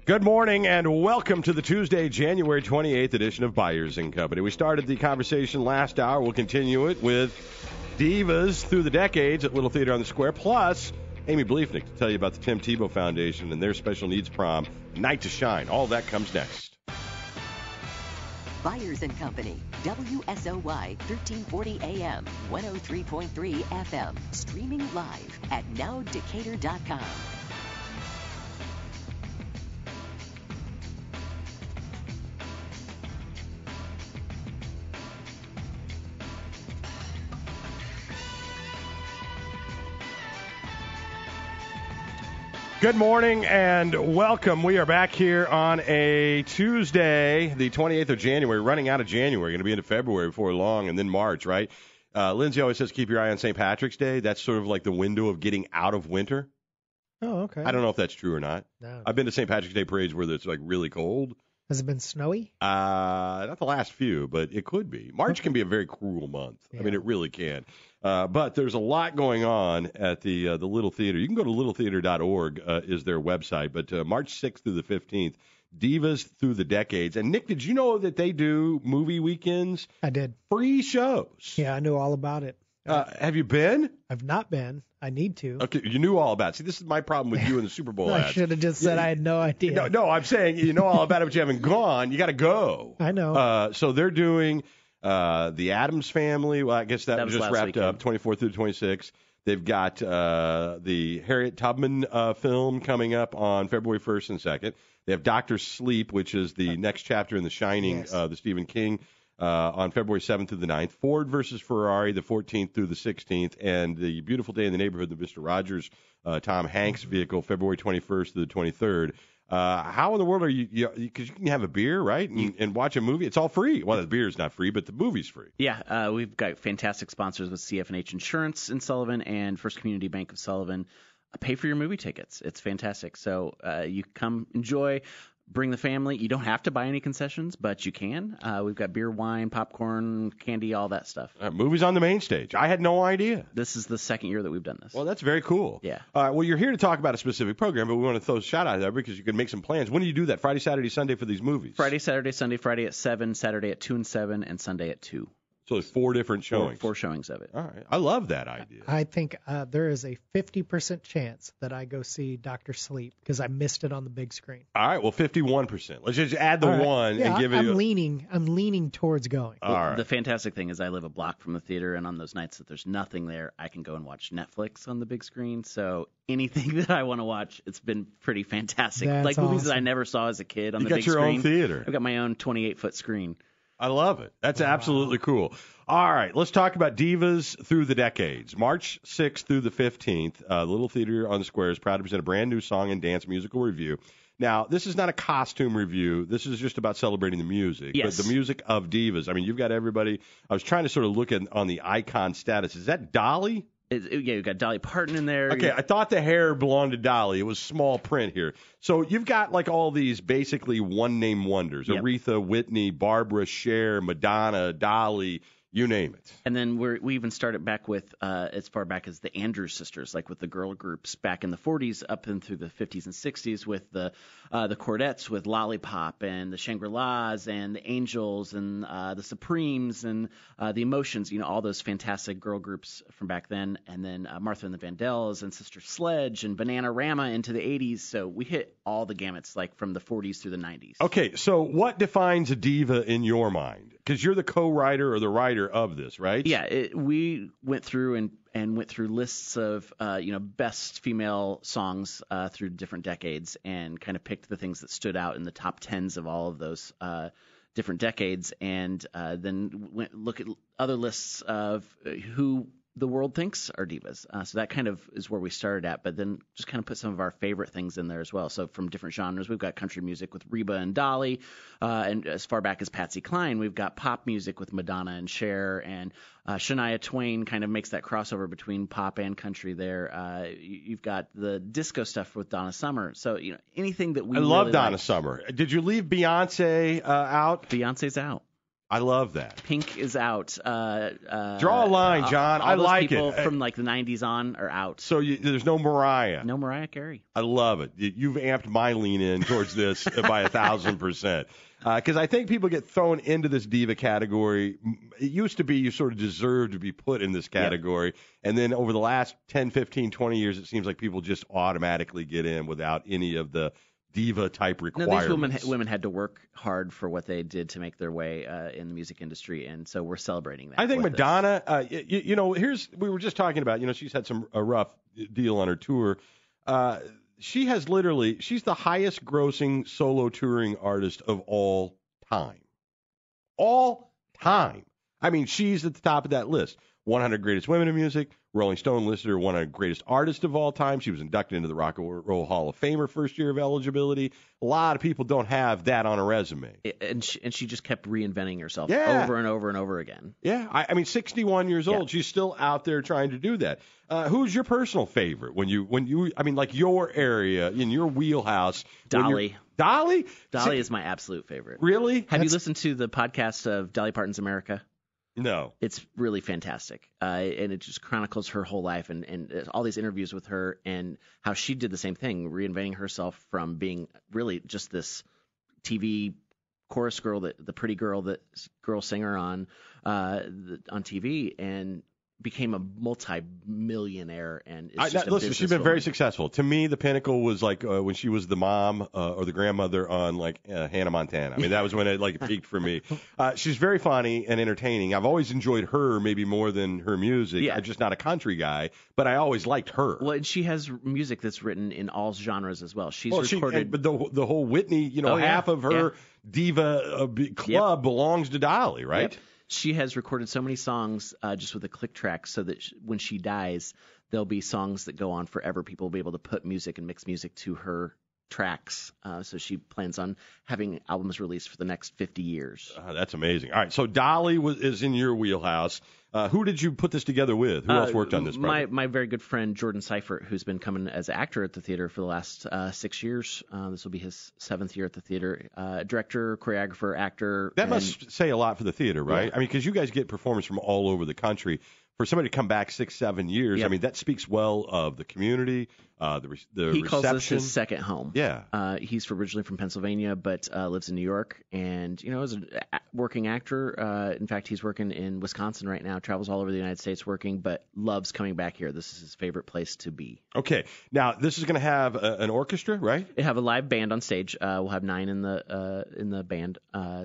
Good morning and welcome to the Tuesday, January 28th edition of Byers & Company. We started the conversation last hour. We'll continue it with Divas Through the Decades at Little Theater on the Square, plus Amy Bleefnick to tell you about the Tim Tebow Foundation and their special needs prom, Night to Shine. All that comes next. Byers & Company, WSOY 1340 AM, 103.3 FM, streaming live at nowdecatur.com. Good morning and welcome. We are back here on a Tuesday, the 28th of January, running out of January, going to be into February before long, and then March, right? Lindsay always says keep your eye on St. Patrick's Day. That's sort of like the window of getting out of winter. Oh, okay. I don't know if that's true or not. No. I've been to St. Patrick's Day parades where it's like really cold. Has it been snowy? Not the last few, but it could be. March can be a very cruel month. Yeah. I mean, it really can. But there's a lot going on at the Little Theater. You can go to littletheater.org is their website. But March 6th through the 15th, Divas Through the Decades. And, Nick, did you know that they do movie weekends? I did. Free shows. Yeah, I knew all about it. Have you been? I've not been. I need to. Okay, you knew all about it. See, this is my problem with you in the Super Bowl ads. I should have just said I had no idea. No, I'm saying you know all about it, but you haven't gone. You got to go. I know. So they're doing the Addams Family. Well, I guess that was just wrapped weekend. up, 24th through 26th. They've got the Harriet Tubman film coming up on February 1st and 2nd. They have Dr. Sleep, which is the next chapter in The Shining, Yes. the Stephen King, on February 7th through the 9th. Ford versus Ferrari, the 14th through the 16th. And the Beautiful Day in the Neighborhood, the Mr. Rogers, Tom Hanks vehicle, February 21st through the 23rd. How in the world are you? Because you can have a beer, right, and watch a movie. It's all free. Well, the beer is not free, but the movie's free. Yeah, we've got fantastic sponsors with CF&H Insurance in Sullivan and First Community Bank of Sullivan. Pay for your movie tickets. It's fantastic. So you come enjoy. Bring the family. You don't have to buy any concessions, but you can. We've got beer, wine, popcorn, candy, all that stuff. Movies on the main stage. I had no idea. This is the second year that we've done this. Well, that's very cool. Yeah. Well, you're here to talk about a specific program, but we want to throw a shout out there because you can make some plans. When do you do that? Friday, Saturday, Sunday for these movies? Friday, Saturday, Sunday. Friday at 7, Saturday at 2 and 7, and Sunday at 2. So there's 4 different showings. Four showings of it. All right. I love that idea. I think there is a 50% chance that I go see Dr. Sleep because I missed it on the big screen. All right. Well, 51%. Let's just add the All right. one Yeah, and give it. I'm leaning towards going. All right. The fantastic thing is I live a block from the theater, and on those nights that there's nothing there, I can go and watch Netflix on the big screen. So anything that I want to watch, it's been pretty fantastic. That's like movies that I awesome. never saw as a kid on You the got big your screen. own theater. I've got my own 28-foot screen. I love it. That's absolutely cool. All right, let's talk about Divas Through the Decades. March 6th through the 15th, the Little Theater on the Square is proud to present a brand new song and dance musical review. Now, this is not a costume review. This is just about celebrating the music. Yes. But the music of Divas. I mean, you've got everybody. I was trying to sort of look at on the icon status. Is that Dolly? Yeah, you've got Dolly Parton in there. Okay, I thought the hair belonged to Dolly. It was small print here. So you've got like all these basically one-name wonders. Yep. Aretha, Whitney, Barbara, Cher, Madonna, Dolly, you name it. And then we even started back with as far back as the Andrews Sisters, like with the girl groups back in the 40s up and through the 50s and 60s with the Chordettes with Lollipop and the Shangri-Las and the Angels and the Supremes and the Emotions, all those fantastic girl groups from back then. And then Martha and the Vandellas and Sister Sledge and Bananarama into the 80s. So we hit all the gamuts like from the 40s through the 90s. Okay, so what defines a diva in your mind? Because you're the co-writer or the writer of this, right? Yeah, we went through and went through lists of best female songs through different decades and kind of picked the things that stood out in the top tens of all of those different decades, and then look at other lists of who the world thinks are divas. So that kind of is where we started at, but then just kind of put some of our favorite things in there as well. So from different genres, we've got country music with Reba and Dolly, and as far back as Patsy Cline, we've got pop music with Madonna and Cher, and Shania Twain kind of makes that crossover between pop and country there. You've got the disco stuff with Donna Summer. So, anything that we I love really Donna like. Summer. Did you leave Beyonce out? Beyonce's out. I love that. Pink is out. Draw a line, John. All I those like people it. from like the 90s on are out. So there's no Mariah. No Mariah Carey. I love it. You've amped my lean in towards this by 1,000%. Because I think people get thrown into this diva category. It used to be you sort of deserve to be put in this category. Yep. And then over the last 10, 15, 20 years, it seems like people just automatically get in without any of the diva-type requirements. No, these women had to work hard for what they did to make their way in the music industry, and so we're celebrating that. I think Madonna, we were just talking about, she's had a rough deal on her tour. She's the highest grossing solo touring artist of all time. All time. I mean, she's at the top of that list. 100 Greatest Women in Music. Rolling Stone listed her 100 Greatest Artists of All Time. She was inducted into the Rock and Roll Hall of Fame her first year of eligibility. A lot of people don't have that on a resume. And she just kept reinventing herself over and over and over again. Yeah, I mean, 61 years old. She's still out there trying to do that. Who's your personal favorite when you like your area, in your wheelhouse? Dolly. Dolly? Dolly is my absolute favorite. Really? Have you listened to the podcast of Dolly Parton's America? No. It's really fantastic. And it just chronicles her whole life and all these interviews with her and how she did the same thing, reinventing herself from being really just this TV chorus girl, the pretty girl, girl singer on TV, and became a multi-millionaire. And she's been very successful. To me, the pinnacle was like when she was the mom or the grandmother on Hannah Montana. I mean, that was when it peaked for me. She's very funny and entertaining. I've always enjoyed her maybe more than her music. Yeah. I'm just not a country guy, but I always liked her. Well, and she has music that's written in all genres as well. She's recorded. But the whole Whitney, half of her diva club belongs to Dolly, right? Yep. She has recorded so many songs just with a click track so that when she dies, there'll be songs that go on forever. People will be able to put music and mix music to her tracks. So she plans on having albums released for the next 50 years. That's amazing. All right, so Dolly is in your wheelhouse. Who did you put this together with? Who else worked on this project? My very good friend Jordan Seifert, who's been coming as an actor at the theater for the last 6 years. This will be his 7th year at the theater. Director, choreographer, actor. That must say a lot for the theater, right? Yeah. I mean, because you guys get performers from all over the country. For somebody to come back 6-7 years, Yep. I mean, that speaks well of the community, the reception. He calls this his second home. Yeah. He's originally from Pennsylvania, but lives in New York. And, as a working actor, in fact, he's working in Wisconsin right now, travels all over the United States working, but loves coming back here. This is his favorite place to be. Okay. Now, this is going to have an orchestra, right? They have a live band on stage. We'll have 9 in the band.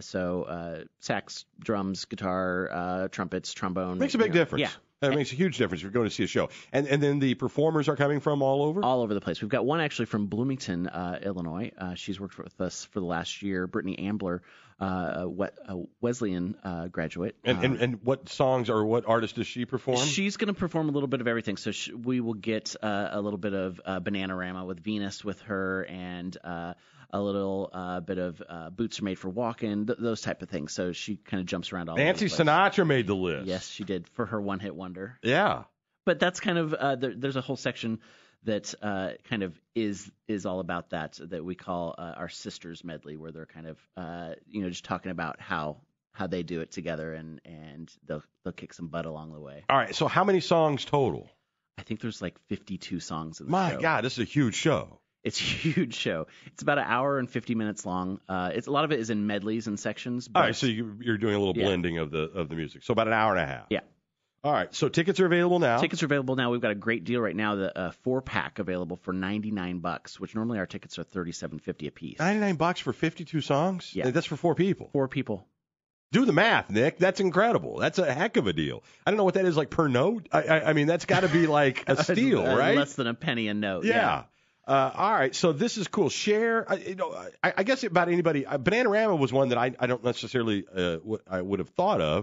So sax, drums, guitar, trumpets, trombone. Makes a big difference. Yeah. It makes a huge difference if you're going to see a show. And then the performers are coming from all over? All over the place. We've got one actually from Bloomington, Illinois. She's worked with us for the last year. Brittany Ambler, a Wesleyan graduate. And what songs or what artists does she perform? She's going to perform a little bit of everything. So we will get a little bit of Bananarama with Venus with her and a little bit of Boots Are Made for Walking, those type of things. So she kind of jumps around all over the Nancy place. Sinatra made the list. Yes, she did, for her one-hit wonder. Yeah. But that's kind of there's a whole section that kind of is all about that we call our sisters medley, where they're kind of just talking about how they do it together, and they'll kick some butt along the way. All right. So how many songs total? I think there's like 52 songs in the My show. God, this is a huge show. It's a huge show. It's about 1 hour and 50 minutes long. It's a lot of it is in medleys and sections. But All right, so you're doing a little blending of the music. So about 1.5 hours. Yeah. All right, so tickets are available now. Tickets are available now. We've got a great deal right now. The 4-pack available for $99, which normally our tickets are $37.50 a piece. $99 for 52 songs? Yeah. That's for 4 people. 4 people. Do the math, Nick. That's incredible. That's a heck of a deal. I don't know what that is like per note. I mean, that's got to be like a steal, right? Less than a penny a note. Yeah. All right, so this is cool. Share, I guess about anybody. Bananarama was one that I don't necessarily I would have thought of,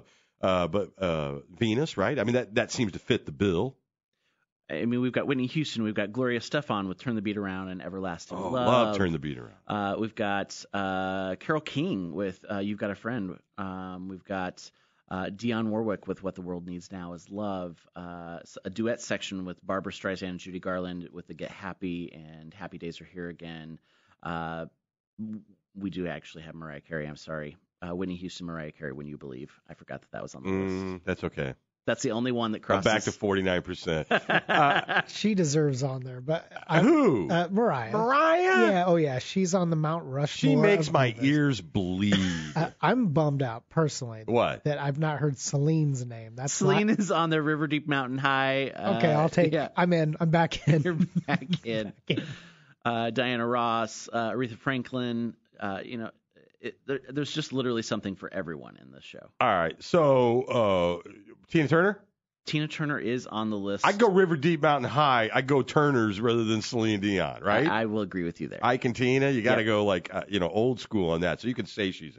but Venus, right? I mean, that seems to fit the bill. I mean, we've got Whitney Houston, we've got Gloria Estefan with "Turn the Beat Around" and "Everlasting Love." Love "Turn the Beat Around." We've got Carole King with "You've Got a Friend." We've got Dionne Warwick with "What the World Needs Now Is Love," a duet section with Barbra Streisand and Judy Garland with the "Get Happy" and "Happy Days Are Here Again." We do actually have Mariah Carey. I'm sorry. Whitney Houston, Mariah Carey, When You Believe. I forgot that was on the list. That's okay. That's the only one that I'm crosses. back to 49%. She deserves on there, but Who? Mariah. Mariah? Yeah, oh yeah, she's on the Mount Rushmore. She makes of my divas. ears bleed. I'm bummed out personally. What? That I've not heard Celine's name. That's Celine is on there, River Deep Mountain High. Okay, I'll take. Yeah. I'm in. I'm back in. You're back in. Diana Ross, Aretha Franklin. There's just literally something for everyone in this show. All right. So, Tina Turner? Tina Turner is on the list. I go River Deep Mountain High. I go Turner's rather than Celine Dion, right? I will agree with you there. Ike and Tina, you got to go like old school on that. So you can say she's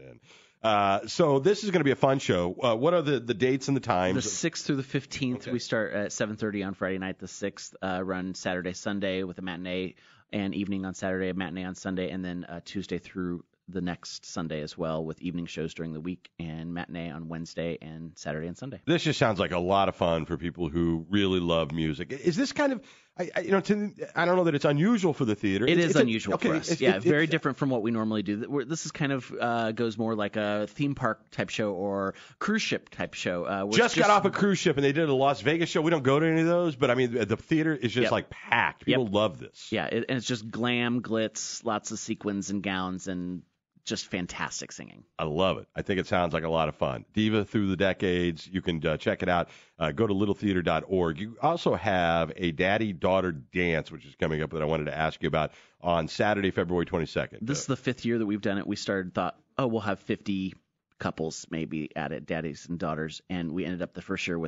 in. So this is going to be a fun show. What are the dates and the The times? 6th through the 15th, Okay. we start at 7:30 on Friday night. The 6th, run Saturday, Sunday with a matinee and evening on Saturday, a matinee on Sunday, and then Tuesday through the next Sunday as well, with evening shows during the week and matinee on Wednesday and Saturday and Sunday. This just sounds like a lot of fun for people who really love music. Is this kind of, I don't know that it's unusual for the theater. It is It's unusual for us. Yeah, very it's- different from what we normally do. This is kind of goes more like a theme park type show or cruise ship type show. Where it's Just got off a cruise ship and they did a Las Vegas show. We don't go to any of those, but I mean, the theater is just Yep. like packed. People love this. Yeah, and it's just glam, glitz, lots of sequins and gowns, and just fantastic singing. I love it. I think it sounds like a lot of fun. Diva Through the Decades. You can check it out. Go to littletheater.org. You also have a daddy-daughter dance, which is coming up that I wanted to ask you about on Saturday, February 22nd. This is the 5th year that we've done it. We thought, we'll have 50 couples maybe at it, daddies and daughters, and we ended up the first year with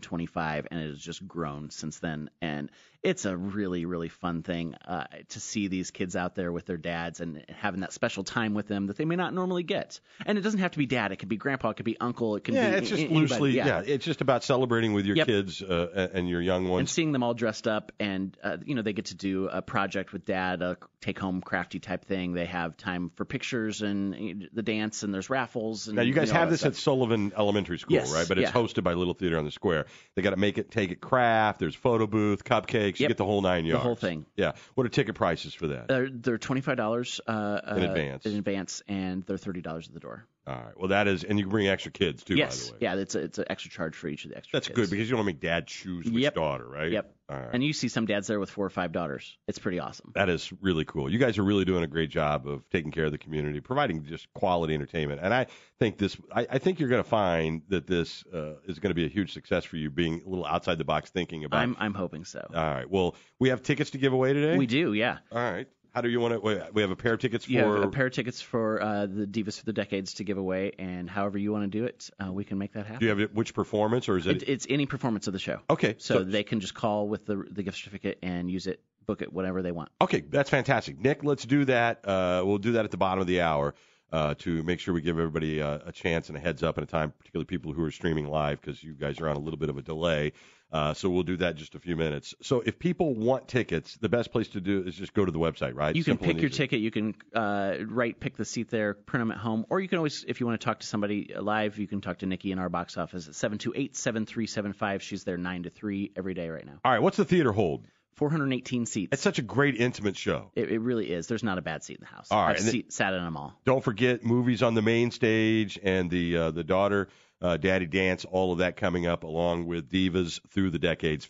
125, and it has just grown since then. And it's a really, really fun thing to see these kids out there with their dads and having that special time with them that they may not normally get. And it doesn't have to be dad. It could be grandpa. It could be uncle. It could be it's just anybody. loosely, it's just about celebrating with your Yep. kids and your young And ones. seeing them all dressed up, and they get to do a project with dad, a take-home crafty type thing. They have time for pictures and the dance, and there's raffles. And, Now, you guys all have that this stuff. at Sullivan Elementary School, Yes, right? But it's yeah. hosted by Little Theater on the Square. They got to take it craft. There's photo booth, cupcakes. You Yep. get the whole 9 yards. whole thing. Yeah. What are ticket prices for that? They're $25 In advance. In advance, and they're $30 at the door. All right. Well, that is, and you can bring extra kids too, Yes, by the way. yeah, it's an extra charge for each of the extra. That's kids. good because you don't make dad choose which Yep. daughter, right? Yep. All right. And you see some dads there with 4 or 5 daughters. It's pretty awesome. That is really cool. You guys are really doing a great job of taking care of the community, providing just quality entertainment. And I think I think you're going to find that this is going to be a huge success for you, being a little outside the box thinking about. I'm hoping so. All right. Well, we have tickets to give away today. We do, yeah. All right. How do you want to? We have a pair of tickets for. You have a pair of tickets for the Divas for the Decades to give away, and however you want to do it, we can make that happen. Do you have which performance, or is it? It's any performance of the show. Okay. So they can just call with the gift certificate and use it, book it, whatever they want. Okay, that's fantastic. Nick, let's do that. We'll do that at the bottom of the hour to make sure we give everybody a chance and a heads up and a time, particularly people who are streaming live, because you guys are on a little bit of a delay. So we'll do that in just a few minutes. So if people want tickets, the best place to do is just go to the website, right? You can Simple pick and your easy. ticket. You can pick the seat there, print them at home, or you can always, if you want to talk to somebody live, you can talk to Nikki in our box office at 728-7375. She's there 9 to 3 every day right now. All right, what's the theater hold? 418 seats. It's such a great intimate show. It really is. There's not a bad seat in the house. All right, I've sat in them all. Don't forget movies on the main stage and the daughter Daddy Dance, all of that coming up along with Divas Through the Decades.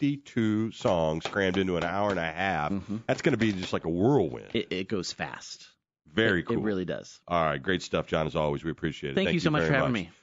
52 songs crammed into an hour and a half. Mm-hmm. That's going to be just like a whirlwind. It goes fast. Very cool. It really does. All right, great stuff, John, as always. We appreciate it. Thank you so much very for having me.